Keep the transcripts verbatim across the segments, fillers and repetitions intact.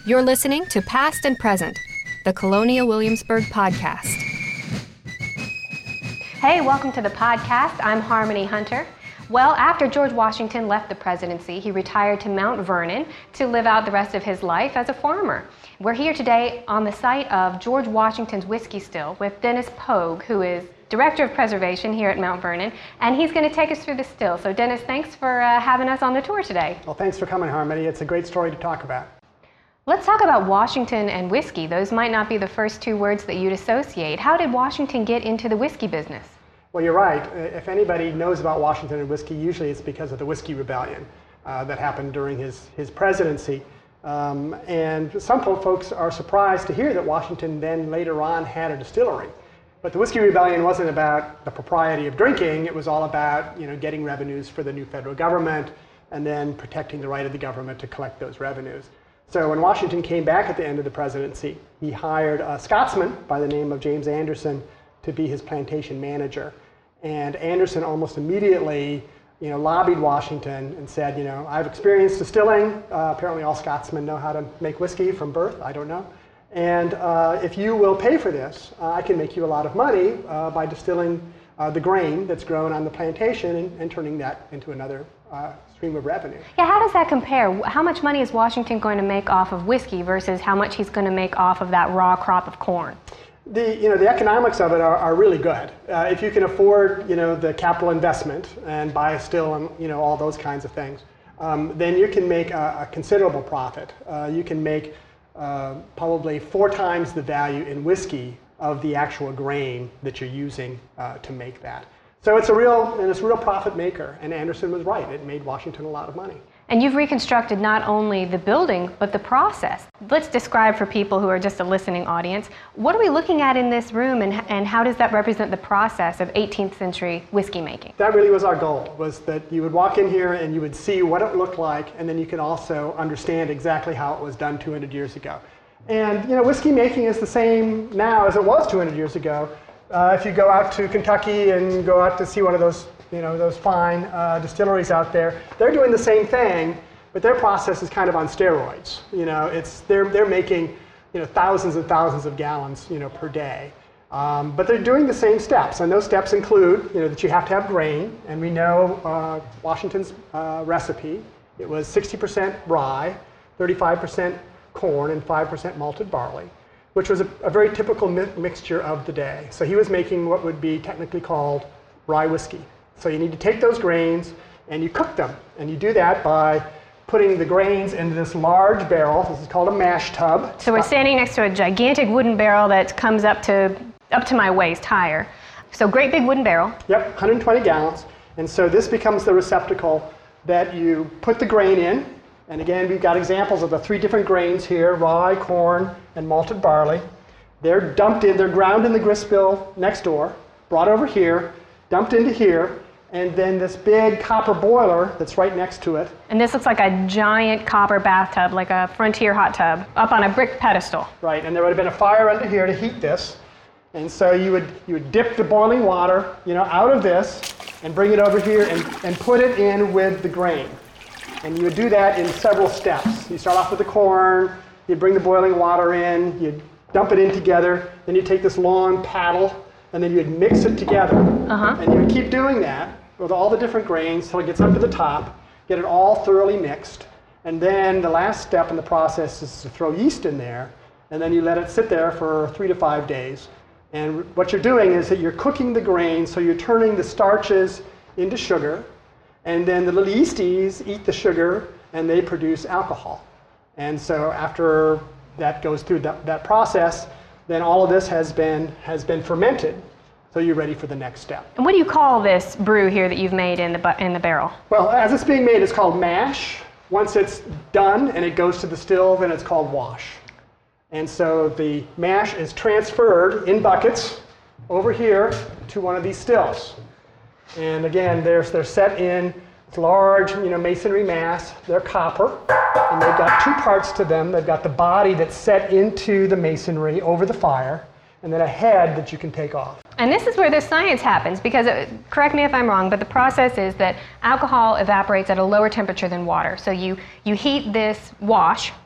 You're listening to Past and Present, the Colonial Williamsburg podcast. Hey, welcome to the podcast. I'm Harmony Hunter. Well, after George Washington left the presidency, he retired to Mount Vernon to live out the rest of his life as a farmer. We're here today on the site of George Washington's whiskey still with Dennis Pogue, who is Director of Preservation here at Mount Vernon, and he's going to take us through the still. So Dennis, thanks for uh, having us on the tour today. Well, thanks for coming, Harmony. It's a great story to talk about. Let's talk about Washington and whiskey. Those might not be the first two words that you'd associate. How did Washington get into the whiskey business? Well, you're right. If anybody knows about Washington and whiskey, usually it's because of the Whiskey Rebellion uh, that happened during his, his presidency. Um, and some folks are surprised to hear that Washington then later on had a distillery. But the Whiskey Rebellion wasn't about the propriety of drinking. It was all about, you know, getting revenues for the new federal government and then protecting the right of the government to collect those revenues. So when Washington came back at the end of the presidency, he hired a Scotsman by the name of James Anderson to be his plantation manager. And Anderson almost immediately, you know, lobbied Washington and said, you know, I've experienced distilling. Uh, apparently all Scotsmen know how to make whiskey from birth. I don't know. And uh, if you will pay for this, uh, I can make you a lot of money uh, by distilling uh, the grain that's grown on the plantation and, and turning that into another uh, stream of revenue. Yeah, how does that compare? How much money is Washington going to make off of whiskey versus how much he's going to make off of that raw crop of corn? The, you know, the economics of it are, are really good. Uh, if you can afford, you know, the capital investment and buy a still and, you know, all those kinds of things, um, then you can make a, a considerable profit. Uh, you can make Uh, probably four times the value in whiskey of the actual grain that you're using uh, to make that. So it's a real, and it's a real profit maker. And Anderson was right; it made Washington a lot of money. And you've reconstructed not only the building but the process. Let's describe for people who are just a listening audience. What are we looking at in this room, and and how does that represent the process of eighteenth century whiskey making? That really was our goal: was that you would walk in here and you would see what it looked like, and then you could also understand exactly how it was done two hundred years ago. And you know, whiskey making is the same now as it was two hundred years ago. Uh, if you go out to Kentucky and go out to see one of those, you know, those fine uh, distilleries out there, they're doing the same thing, but their process is kind of on steroids. You know, it's they're they're making, you know, thousands and thousands of gallons, you know, per day. Um, but they're doing the same steps, and those steps include, you know, that you have to have grain, and we know uh, Washington's uh, recipe. It was sixty percent rye, thirty-five percent corn, and five percent malted barley, which was a, a very typical mi- mixture of the day. So he was making what would be technically called rye whiskey. So you need to take those grains and you cook them, and you do that by putting the grains into this large barrel. This is called a mash tub. So we're standing next to a gigantic wooden barrel that comes up to up to my waist higher. So great big wooden barrel. Yep, one hundred twenty gallons. And so this becomes the receptacle that you put the grain in. And again, we've got examples of the three different grains here: rye, corn, and malted barley. They're dumped in, they're ground in the grist mill next door, brought over here, dumped into here, and then this big copper boiler that's right next to it. And this looks like a giant copper bathtub, like a Frontier hot tub, up on a brick pedestal. Right, and there would have been a fire under here to heat this. And so you would you would dip the boiling water, you know, out of this and bring it over here and, and put it in with the grain. And you would do that in several steps. You start off with the corn, you'd bring the boiling water in, you'd dump it in together, then you'd take this long paddle, and then you'd mix it together. Uh-huh. And you would keep doing that with all the different grains till it gets up to the top, get it all thoroughly mixed. And then the last step in the process is to throw yeast in there, and then you let it sit there for three to five days. And what you're doing is that you're cooking the grain, so you're turning the starches into sugar, and then the little yeasties eat the sugar, and they produce alcohol. And so after that goes through that, that process, then all of this has been has been fermented, so you're ready for the next step. And what do you call this brew here that you've made in the bu- in the barrel? Well, as it's being made, it's called mash. Once it's done and it goes to the still, then it's called wash. And so the mash is transferred in buckets over here to one of these stills. And again, they're, they're set in large, you know, masonry mass. They're copper, and they've got two parts to them. They've got the body that's set into the masonry over the fire, and then a head that you can take off. And this is where the science happens, because, uh, correct me if I'm wrong, but the process is that alcohol evaporates at a lower temperature than water. So you, you heat this wash,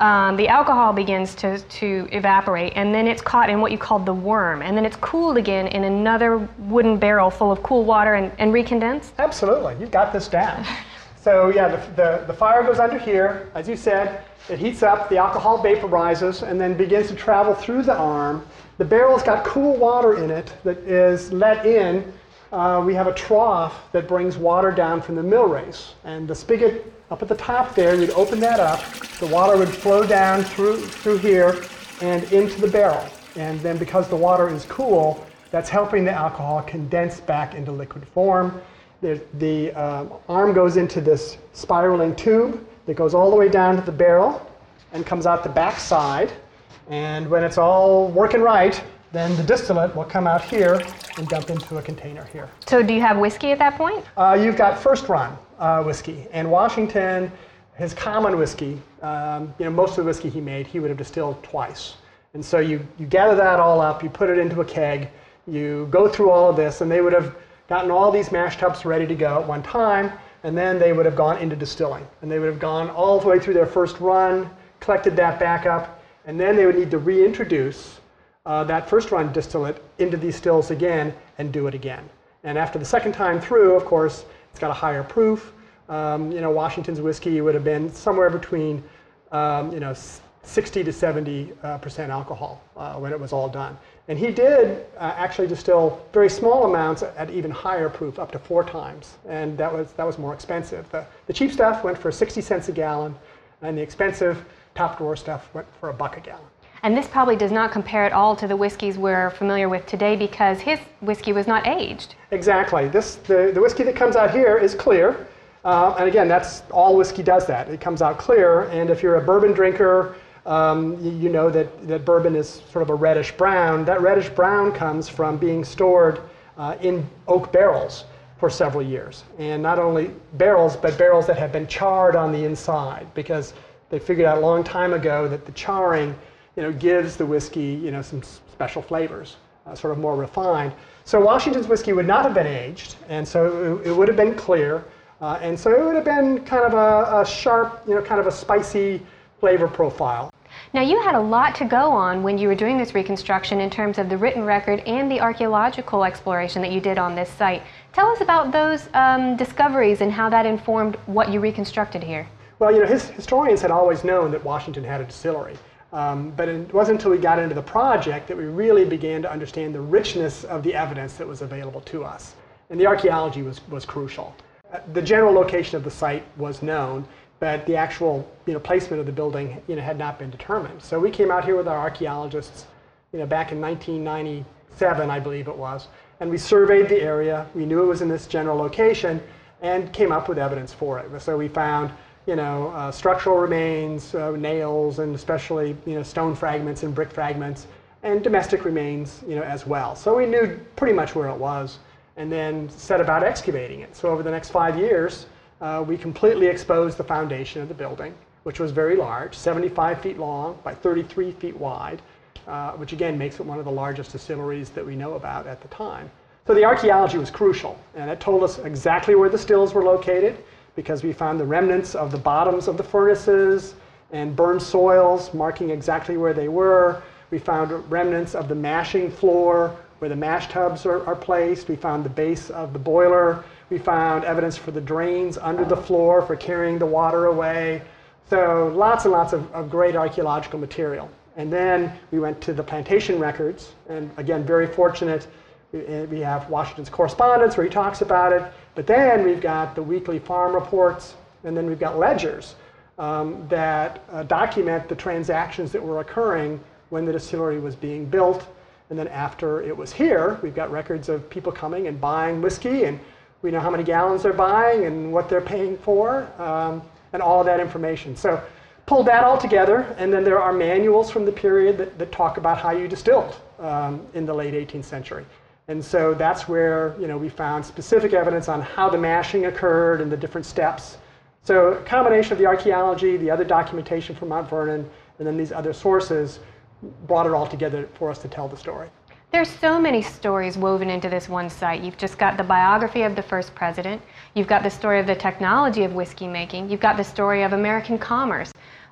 um, the alcohol begins to, to evaporate, and then it's caught in what you call the worm, and then it's cooled again in another wooden barrel full of cool water and, and recondensed? Absolutely. You've got this down. So yeah, the, the, the fire goes under here. As you said, it heats up, the alcohol vaporizes, and then begins to travel through the arm. The barrel's got cool water in it that is let in. Uh, we have a trough that brings water down from the mill race. And the spigot up at the top there, you'd open that up, the water would flow down through, through here and into the barrel. And then because the water is cool, that's helping the alcohol condense back into liquid form. The, the uh, arm goes into this spiraling tube that goes all the way down to the barrel and comes out the back side. And when it's all working right, then the distillate will come out here and dump into a container here. So do you have whiskey at that point? Uh, you've got first run uh, whiskey. And Washington, his common whiskey, um, you know, most of the whiskey he made, he would have distilled twice. And so you, you gather that all up, you put it into a keg, you go through all of this, and they would have gotten all these mash tups ready to go at one time, and then they would have gone into distilling. And they would have gone all the way through their first run, collected that back up, and then they would need to reintroduce uh, that first run distillate into these stills again and do it again. And after the second time through, of course, it's got a higher proof. Um, you know, Washington's whiskey would have been somewhere between, um, you know, sixty to seventy uh, percent alcohol uh, when it was all done. And he did uh, actually distill very small amounts at even higher proof, up to four times. And that was, that was more expensive. The, the cheap stuff went for sixty cents a gallon, and the expensive top drawer stuff went for a buck a gallon. And this probably does not compare at all to the whiskeys we're familiar with today because his whiskey was not aged. Exactly. This, the, the whiskey that comes out here is clear. Uh, and again, that's all whiskey does that. It comes out clear. And if you're a bourbon drinker, um, you, you know that, that bourbon is sort of a reddish brown. That reddish brown comes from being stored uh, in oak barrels for several years. And not only barrels, but barrels that have been charred on the inside, because they figured out a long time ago that the charring, you know, gives the whiskey, you know, some special flavors, uh, sort of more refined. So Washington's whiskey would not have been aged, and so it, it would have been clear, uh, and so it would have been kind of a, a sharp, you know, kind of a spicy flavor profile. Now you had a lot to go on when you were doing this reconstruction in terms of the written record and the archaeological exploration that you did on this site. Tell us about those um, discoveries and how that informed what you reconstructed here. Well, you know, his, historians had always known that Washington had a distillery. Um, but it wasn't until we got into the project that we really began to understand the richness of the evidence that was available to us. And the archaeology was, was crucial. Uh, the general location of the site was known, but the actual, you know, placement of the building, you know, had not been determined. So we came out here with our archaeologists, you know, back in nineteen ninety-seven, I believe it was, and we surveyed the area. We knew it was in this general location and came up with evidence for it. So we found, you know, uh, structural remains, uh, nails, and especially, you know, stone fragments and brick fragments, and domestic remains, you know, as well. So we knew pretty much where it was, and then set about excavating it. So over the next five years, uh, we completely exposed the foundation of the building, which was very large, seventy-five feet long by thirty-three feet wide, uh, which again makes it one of the largest distilleries that we know about at the time. So the archaeology was crucial, and it told us exactly where the stills were located, because we found the remnants of the bottoms of the furnaces and burned soils marking exactly where they were. We found remnants of the mashing floor where the mash tubs are, are placed. We found the base of the boiler. We found evidence for the drains under the floor for carrying the water away. So lots and lots of, of great archaeological material. And then we went to the plantation records, and again, very fortunate. We have Washington's correspondence where he talks about it, but then we've got the weekly farm reports, and then we've got ledgers um, that uh, document the transactions that were occurring when the distillery was being built, and then after it was here. We've got records of people coming and buying whiskey, and we know how many gallons they're buying and what they're paying for, um, and all of that information. So pulled that all together, and then there are manuals from the period that, that talk about how you distilled um, in the late eighteenth century. And so that's where, you know, we found specific evidence on how the mashing occurred and the different steps. So a combination of the archaeology, the other documentation from Mount Vernon, and then these other sources brought it all together for us to tell the story. There's so many stories woven into this one site. You've just got the biography of the first president. You've got the story of the technology of whiskey making. You've got the story of American commerce.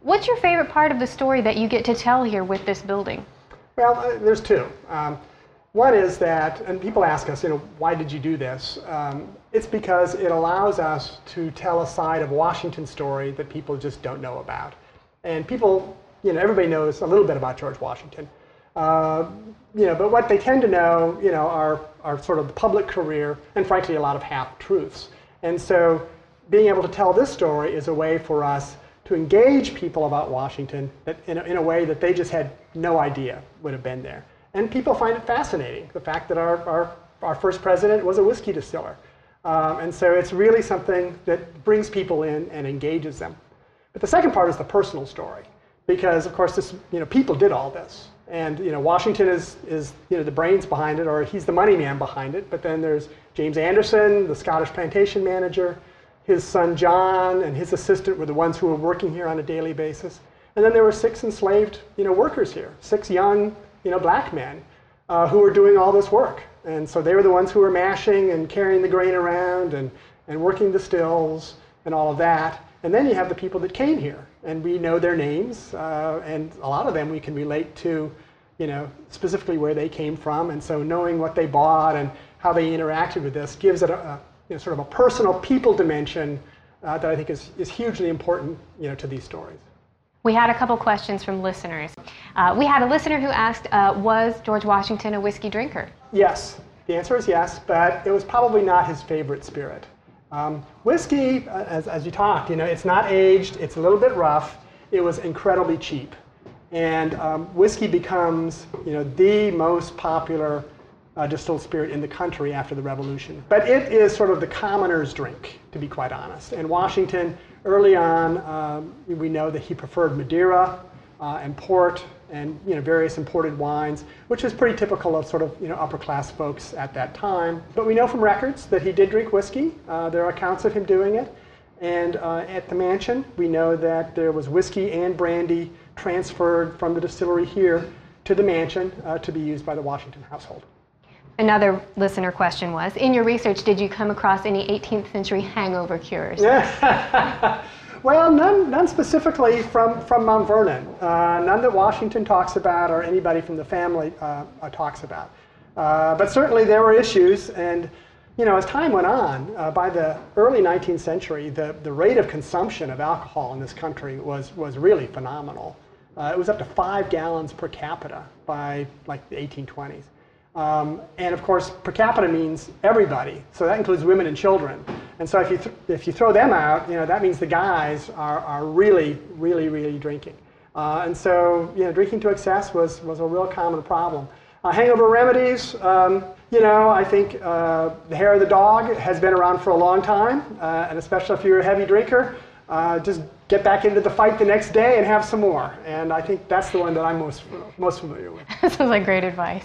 What's your favorite part of the story that you get to tell here with this building? Well, uh, there's two. Um, one is that, and people ask us, you know, why did you do this? Um, it's because it allows us to tell a side of Washington's story that people just don't know about. And people, you know, everybody knows a little bit about George Washington. Uh, you know, but what they tend to know, you know, are, are sort of the public career and frankly a lot of half-truths. And so being able to tell this story is a way for us to engage people about Washington that in, a, in a way that they just had no idea would have been there. And people find it fascinating, the fact that our, our, our first president was a whiskey distiller. Um, and so it's really something that brings people in and engages them. But the second part is the personal story, because of course this, you know, people did all this. And you know, Washington is, is you know, the brains behind it, or he's the money man behind it. But then there's James Anderson, the Scottish plantation manager. His son John and his assistant were the ones who were working here on a daily basis. And then there were six enslaved, you know, workers here, six young, you know, black men uh, who were doing all this work. And so they were the ones who were mashing and carrying the grain around and, and working the stills and all of that. And then you have the people that came here, and we know their names, uh, and a lot of them we can relate to, you know, specifically where they came from. And so knowing what they bought and how they interacted with this gives it a, a you know, sort of a personal people dimension uh, that I think is, is hugely important, you know, to these stories. We had a couple questions from listeners. Uh, we had a listener who asked, uh, was George Washington a whiskey drinker? Yes, the answer is yes, but it was probably not his favorite spirit. Um, whiskey, uh, as, as you talked, you know, it's not aged, it's a little bit rough, it was incredibly cheap. And um, whiskey becomes, you know, the most popular uh, distilled spirit in the country after the Revolution. But it is sort of the commoner's drink, to be quite honest. And Washington, early on, um, we know that he preferred Madeira uh, and port and, you know, various imported wines, which is pretty typical of sort of, you know, upper class folks at that time. But we know from records that he did drink whiskey. Uh, there are accounts of him doing it. And uh, at the mansion, we know that there was whiskey and brandy transferred from the distillery here to the mansion uh, to be used by the Washington household. Another listener question was, in your research, did you come across any eighteenth century hangover cures? Well, none, none specifically from, from Mount Vernon. Uh, none that Washington talks about or anybody from the family uh, uh, talks about. Uh, but certainly there were issues, and you know, as time went on, uh, by the early nineteenth century, the, the rate of consumption of alcohol in this country was, was really phenomenal. Uh, it was up to five gallons per capita by like the eighteen twenties. Um, and of course, per capita means everybody, so that includes women and children. And so if you, th if you throw them out, you know, that means the guys are, are really, really, really drinking. Uh, and so, you know, drinking to excess was, was a real common problem. Uh, hangover remedies, um, you know, I think uh, the hair of the dog has been around for a long time, uh, and especially if you're a heavy drinker, uh, just get back into the fight the next day and have some more. And I think that's the one that I'm most, most familiar with. This is like great advice.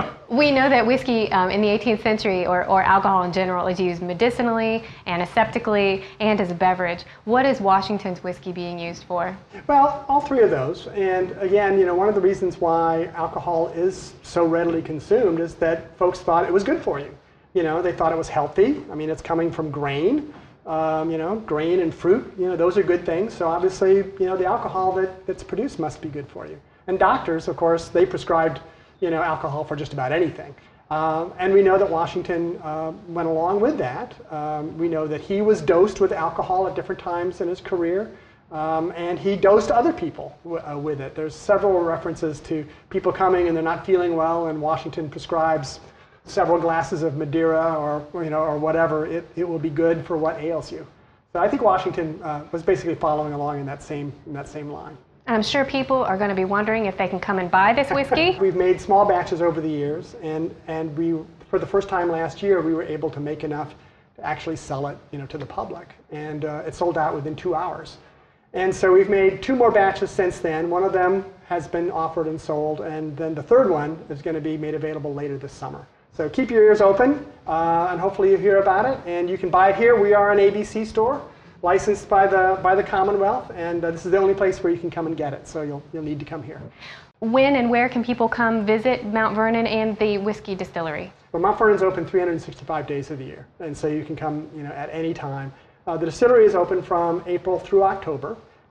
We know that whiskey um, in the eighteenth century, or, or alcohol in general, is used medicinally, antiseptically, and as a beverage. What is Washington's whiskey being used for? Well, all three of those. And again, you know, one of the reasons why alcohol is so readily consumed is that folks thought it was good for you. You know, they thought it was healthy. I mean, it's coming from grain. Um, you know, grain and fruit, you know, those are good things. So obviously, you know, the alcohol that, that's produced must be good for you. And doctors, of course, they prescribed, you know, alcohol for just about anything. Um, and we know that Washington uh, went along with that. Um, we know that he was dosed with alcohol at different times in his career. Um, and he dosed other people w uh, with it. There's several references to people coming and they're not feeling well, and Washington prescribes several glasses of Madeira or, you know, or whatever. It, it will be good for what ails you. So I think Washington uh, was basically following along in that same, in that same line. I'm sure people are going to be wondering if they can come and buy this whiskey. We've made small batches over the years, and, and we, for the first time last year, we were able to make enough to actually sell it, you know, to the public. And uh, it sold out within two hours. And so we've made two more batches since then. One of them has been offered and sold, and then the third one is going to be made available later this summer. So keep your ears open, uh, and hopefully you hear about it. And you can buy it here. We are an A B C store, licensed by the, by the Commonwealth, and uh, this is the only place where you can come and get it. So you'll, you'll need to come here. When and where can people come visit Mount Vernon and the whiskey distillery? Well, Mount Vernon's open three hundred sixty-five days of the year, and so you can come, you know, at any time. Uh, the distillery is open from April through October,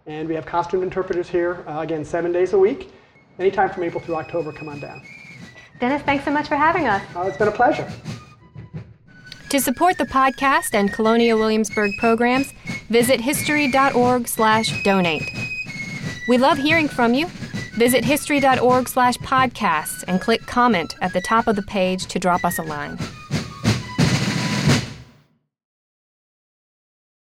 And we have costume interpreters here, uh, again, seven days a week. Anytime from April through October, come on down. Dennis, thanks so much for having us. Oh, it's been a pleasure. To support the podcast and Colonial Williamsburg programs, visit history.org slash donate. We love hearing from you. Visit history.org slash podcasts and click comment at the top of the page to drop us a line.